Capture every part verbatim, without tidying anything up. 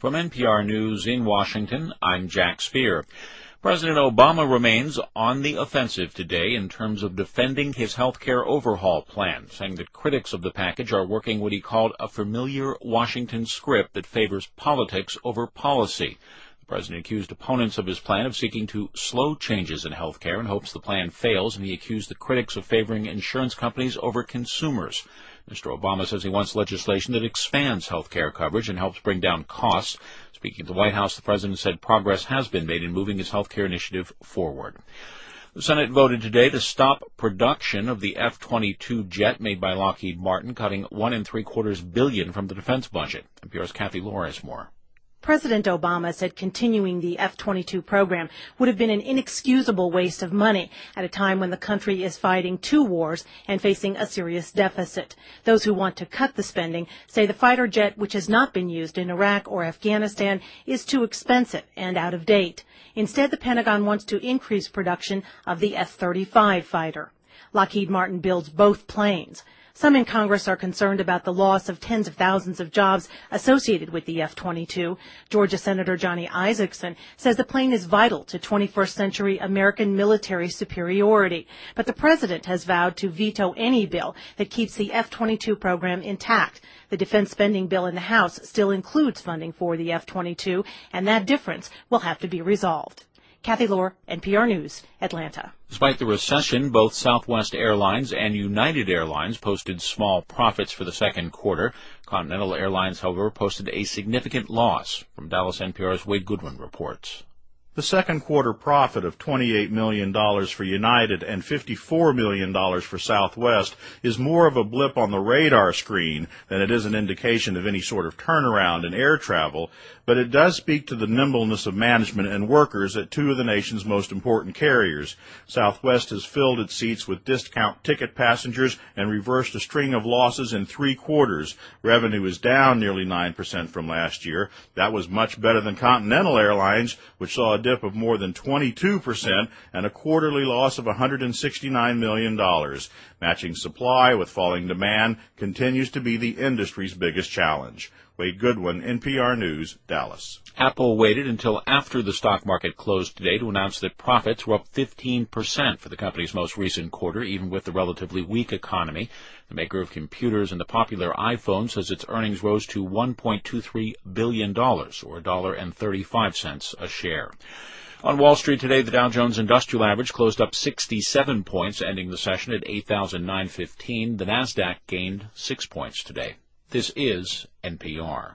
From N P R News in Washington, I'm Jack Speer. President Obama remains on the offensive today in terms of defending his health care overhaul plan, saying that critics of the package are working what he called a familiar Washington script that favors politics over policy. The president accused opponents of his plan of seeking to slow changes in health care and hopes the plan fails, and he accused the critics of favoring insurance companies over consumers. Mister Obama says he wants legislation that expands health care coverage and helps bring down costs. Speaking at the White House, the president said progress has been made in moving his health care initiative forward. The Senate voted today to stop production of the F twenty-two jet made by Lockheed Martin, cutting one and three quarters billion from the defense budget. N P R's Kathy Lohr has more. President Obama said continuing the F twenty-two program would have been an inexcusable waste of money at a time when the country is fighting two wars and facing a serious deficit. Those who want to cut the spending say the fighter jet, which has not been used in Iraq or Afghanistan, is too expensive and out of date. Instead, the Pentagon wants to increase production of the F thirty-five fighter. Lockheed Martin builds both planes. Some in Congress are concerned about the loss of tens of thousands of jobs associated with the F twenty-two. Georgia Senator Johnny Isakson says the plane is vital to twenty-first century American military superiority. But the president has vowed to veto any bill that keeps the F twenty-two program intact. The defense spending bill in the House still includes funding for the F twenty-two, and that difference will have to be resolved. Kathy Lohr, N P R News, Atlanta. Despite the recession, both Southwest Airlines and United Airlines posted small profits for the second quarter. Continental Airlines, however, posted a significant loss. From Dallas, N P R's Wade Goodwin reports. The second quarter profit of twenty-eight million dollars for United and fifty-four million dollars for Southwest is more of a blip on the radar screen than it is an indication of any sort of turnaround in air travel, but it does speak to the nimbleness of management and workers at two of the nation's most important carriers. Southwest has filled its seats with discount ticket passengers and reversed a string of losses in three quarters. Revenue is down nearly nine percent from last year. That was much better than Continental Airlines, which saw a dip of more than twenty-two percent and a quarterly loss of one hundred sixty-nine million dollars. Matching supply with falling demand continues to be the industry's biggest challenge. Wade Goodwin, N P R News, Dallas. Apple waited until after the stock market closed today to announce that profits were up fifteen percent for the company's most recent quarter, even with the relatively weak economy. The maker of computers and the popular iPhone says its earnings rose to one point two three billion dollars, or one dollar and thirty-five cents a share. On Wall Street today, the Dow Jones Industrial Average closed up sixty-seven points, ending the session at eight thousand nine hundred fifteen. The Nasdaq gained six points today. This is N P R.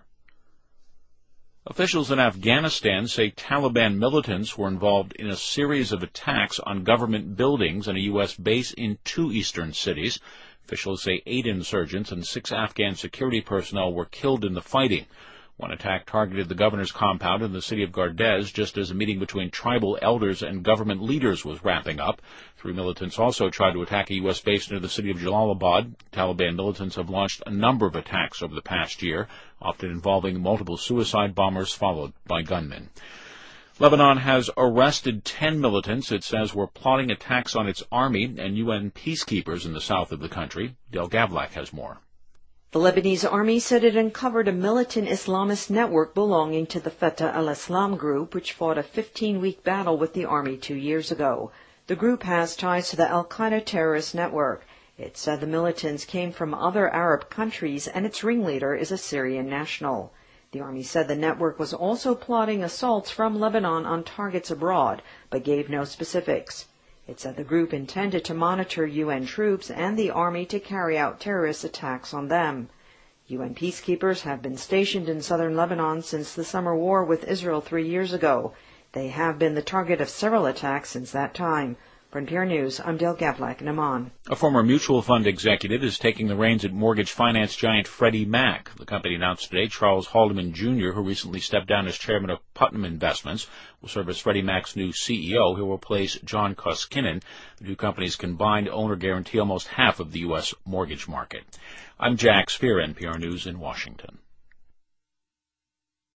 Officials in Afghanistan say Taliban militants were involved in a series of attacks on government buildings and a U S base in two eastern cities. Officials say eight insurgents and six Afghan security personnel were killed in the fighting. One attack targeted the governor's compound in the city of Gardez just as a meeting between tribal elders and government leaders was wrapping up. Three militants also tried to attack a U S base near the city of Jalalabad. Taliban militants have launched a number of attacks over the past year, often involving multiple suicide bombers followed by gunmen. Lebanon has arrested ten militants it says were plotting attacks on its army and U N peacekeepers in the south of the country. Del Gavlak has more. The Lebanese army said it uncovered a militant Islamist network belonging to the Fatah al-Islam group, which fought a fifteen-week battle with the army two years ago. The group has ties to the al-Qaeda terrorist network. It said the militants came from other Arab countries, and its ringleader is a Syrian national. The army said the network was also plotting assaults from Lebanon on targets abroad, but gave no specifics. It said the group intended to monitor U N troops and the army to carry out terrorist attacks on them. U N peacekeepers have been stationed in southern Lebanon since the summer war with Israel three years ago. They have been the target of several attacks since that time. For N P R News, I'm Del Gavlak in Amman. A former mutual fund executive is taking the reins at mortgage finance giant Freddie Mac. The company announced today Charles Haldeman Junior, who recently stepped down as chairman of Putnam Investments, will serve as Freddie Mac's new C E O. He will replace John Koskinen. The two companies combined own or guarantee almost half of the U S mortgage market. I'm Jack Speer, N P R News in Washington.